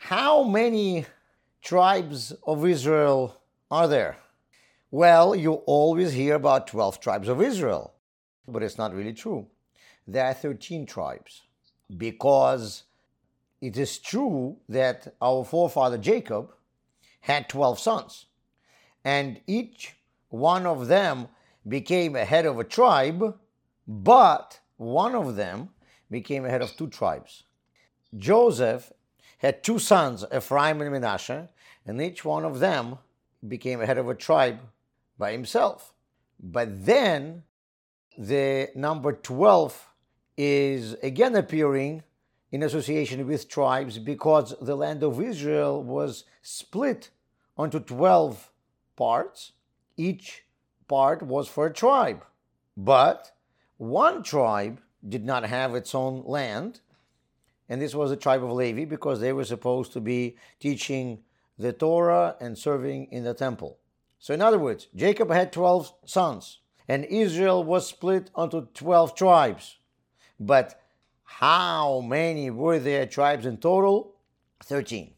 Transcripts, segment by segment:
How many tribes of Israel are there? Well, you always hear about 12 tribes of Israel, but it's not really true. There are 13 tribes because it is true that our forefather Jacob had 12 sons, and each one of them became a head of a tribe, but one of them became a head of two tribes. Joseph had two sons, Ephraim and Manasseh, and each one of them became a head of a tribe by himself. But then the number 12 is again appearing in association with tribes because the land of Israel was split onto 12 parts. Each part was for a tribe. But one tribe did not have its own land, and this was the tribe of Levi because they were supposed to be teaching the Torah and serving in the temple. So in other words, Jacob had 12 sons, and Israel was split onto 12 tribes. But how many were there tribes in total? 13.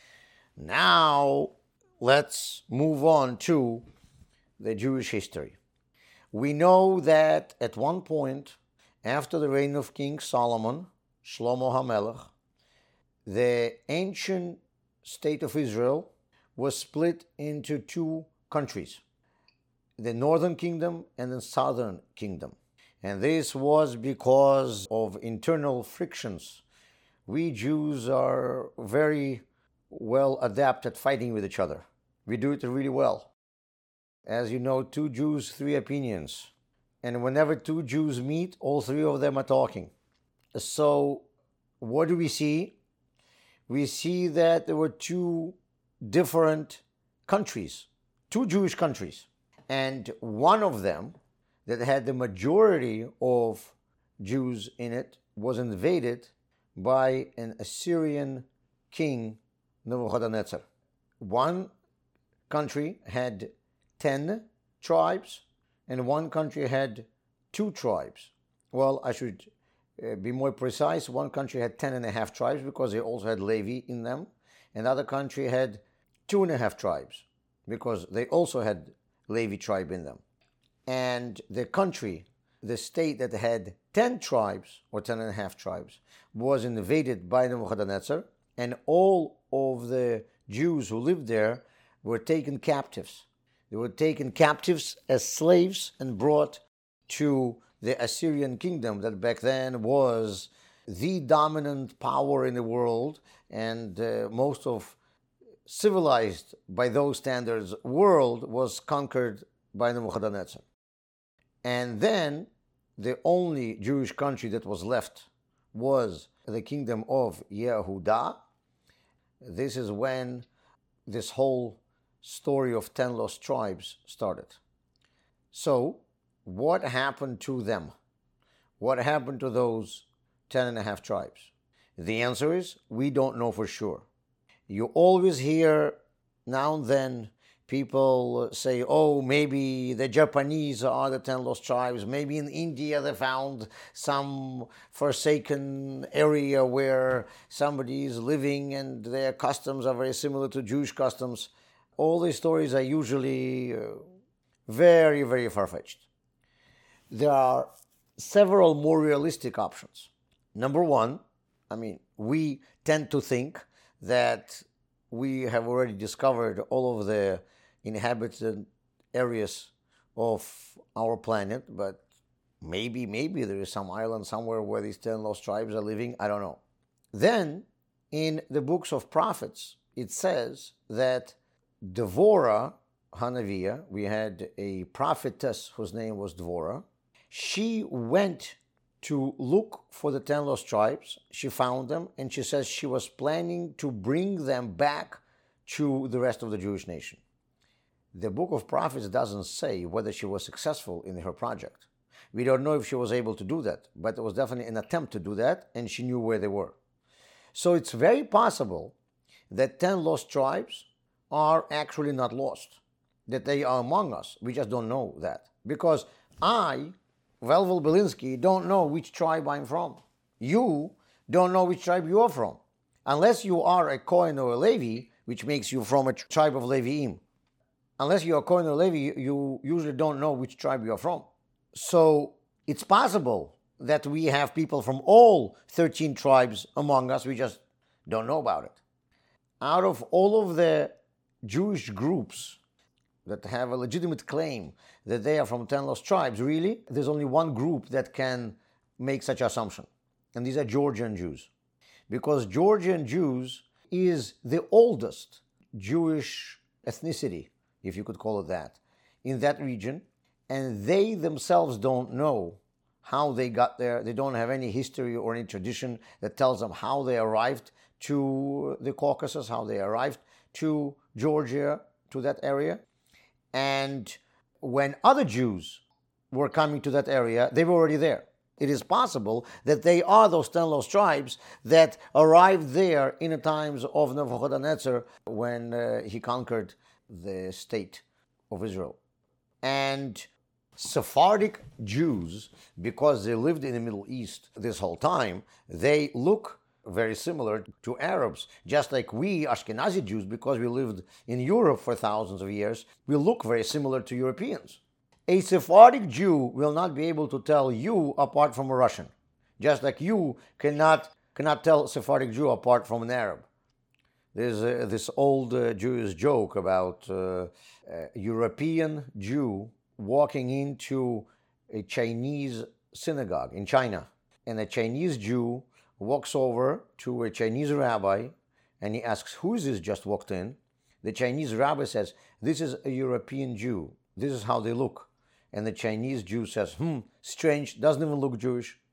Now, let's move on to the Jewish history. We know that at one point, after the reign of King Solomon, Shlomo HaMelech, the ancient state of Israel was split into two countries, the northern kingdom and the southern kingdom. And this was because of internal frictions. We Jews are very well adept at fighting with each other. We do it really well. As you know, two Jews, three opinions. And whenever two Jews meet, all three of them are talking. So what do we see? We see that there were two different countries, two Jewish countries. And one of them that had the majority of Jews in it was invaded by an Assyrian king, Nebuchadnezzar. One country had 10 tribes, and one country had 2 tribes. Well, I should be more precise. One country had 10.5 tribes because they also had Levi in them. Another country had 2.5 tribes because they also had Levi tribe in them. And the country, the state that had 10 tribes or 10.5 tribes was invaded by Nebuchadnezzar, and all of the Jews who lived there were taken captives. They were taken captives as slaves and brought to the Assyrian kingdom that back then was the dominant power in the world, and most of civilized by those standards world was conquered by Nebuchadnezzar. And then the only Jewish country that was left was the kingdom of Yehudah. This is when this whole story of 10 lost tribes started. So, what happened to them? What happened to those 10.5 tribes? The answer is, we don't know for sure. You always hear now and then people say, oh, maybe the Japanese are the 10 lost tribes. Maybe in India they found some forsaken area where somebody is living and their customs are very similar to Jewish customs. All these stories are usually very, very far-fetched. There are several more realistic options. Number one, we tend to think that we have already discovered all of the inhabited areas of our planet, but maybe there is some island somewhere where these 10 lost tribes are living. I don't know. Then, in the books of prophets, it says that Devorah Hanaviah, we had a prophetess whose name was Devorah. She went to look for the 10 lost tribes. She found them, and she says she was planning to bring them back to the rest of the Jewish nation. The book of prophets doesn't say whether she was successful in her project. We don't know if she was able to do that, but it was definitely an attempt to do that, and she knew where they were. So it's very possible that 10 lost tribes are actually not lost, that they are among us. We just don't know that. Because I, Velvel Belinsky, don't know which tribe I'm from. You don't know which tribe you are from. unless you are a Cohen or a Levi, which makes you from a tribe of Leviim. Unless you're a Cohen or Levi, you usually don't know which tribe you're from. So it's possible that we have people from all 13 tribes among us, we just don't know about it. Out of all of the Jewish groups that have a legitimate claim that they are from 10 lost tribes, really, there's only one group that can make such assumption, and these are Georgian Jews. Because Georgian Jews is the oldest Jewish ethnicity, if you could call it that, in that region, and they themselves don't know how they got there. They don't have any history or any tradition that tells them how they arrived to the Caucasus, how they arrived to Georgia, to that area. And when other Jews were coming to that area, they were already there. It is possible that they are those 10 lost tribes that arrived there in the times of Nebuchadnezzar when he conquered the state of Israel. And Sephardic Jews, because they lived in the Middle East this whole time, they look very similar to Arabs. Just like we, Ashkenazi Jews, because we lived in Europe for thousands of years, we look very similar to Europeans. A Sephardic Jew will not be able to tell you apart from a Russian, just like you cannot tell a Sephardic Jew apart from an Arab. There's this old Jewish joke about a European Jew walking into a Chinese synagogue in China, and a Chinese Jew walks over to a Chinese rabbi and he asks, "Who is this just walked in?" The Chinese rabbi says, "This is a European Jew. This is how they look." And the Chinese Jew says, "Strange, doesn't even look Jewish."